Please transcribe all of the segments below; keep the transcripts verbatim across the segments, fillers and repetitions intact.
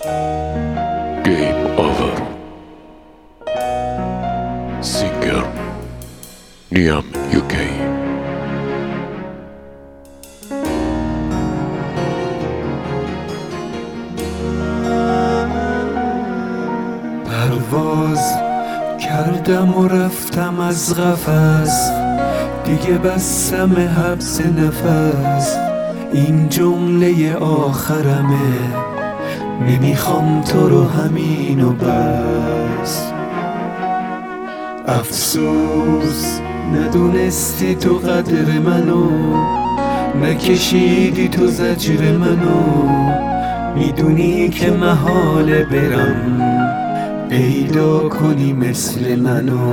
Game over. Singer Niam یو کی. پرواز کردم و رفتم از قفس، دیگه بستم حبس نفس. این جمله آخرمه، نمیخوام تو رو همین و بس. افسوس ندونستی تو قدر منو، نکشیدی تو زجر منو. میدونی که محاله برم پیدا کنی مثل منو.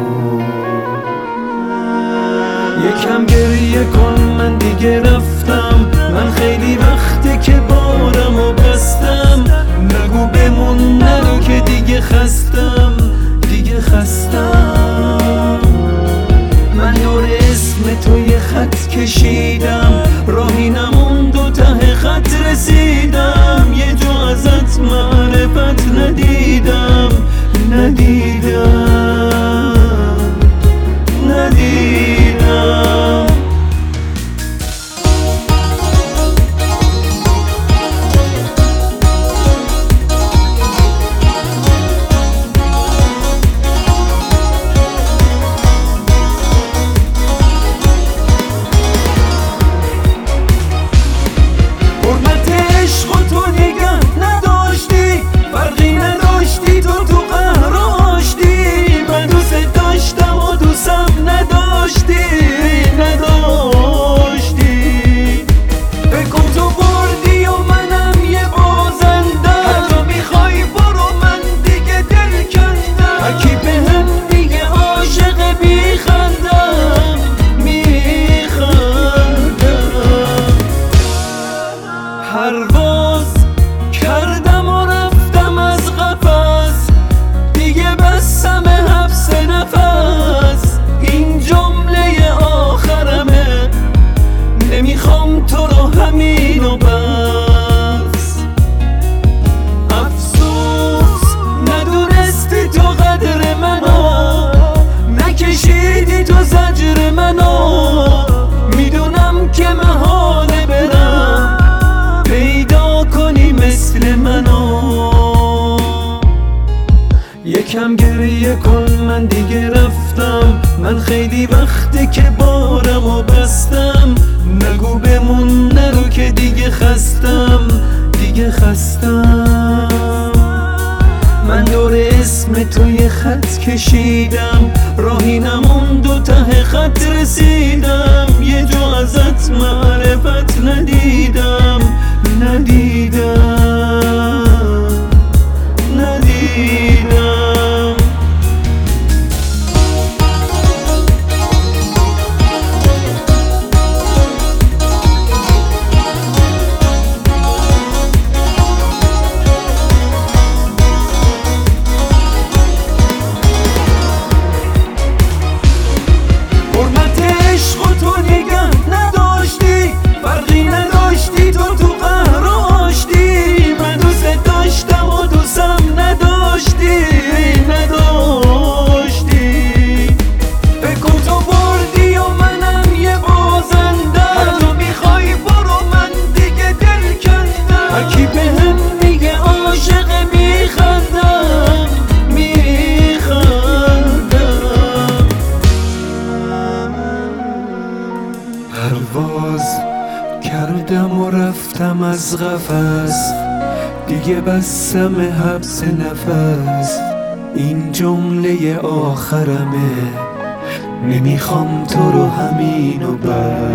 یکم گریه کن، من دیگه رفتم. من خیلی وقته که بارمو بستم. نگو بمون نرو که دیگه خستم، دیگه خستم. من دور اسم تو یه خط کشیدم، راهی نموند و ته خط رسیدم. یه جا ازت معرفت ندیدم، ندیدم، ندیدم. پرواز کردم و رفتم از قفس، دیگه بستم حبس نفس. این جمله آخرمه، نمیخوام تو رو همین و بس. افسوس ندونستی تو قدر منو، نکشیدی تو زجر منو. میدونم که محاله برم پیدا کنی مثل منو. یکم گریه کن، من دیگه رفتم. من خیلی وقته که بارمو بستم. نگو بمون نرو که دیگه خستم، دیگه خستم. من دور اسم تو یه خط کشیدم، راهی نموند و ته خط رسیدم. یه جا ازت معرفت ندیدم، ندیدم، ندیدم. پرواز کردم و رفتم از قفس، دیگه بستم حبس نفس. این جمله آخرمه، نمیخوام تو رو همین و بس.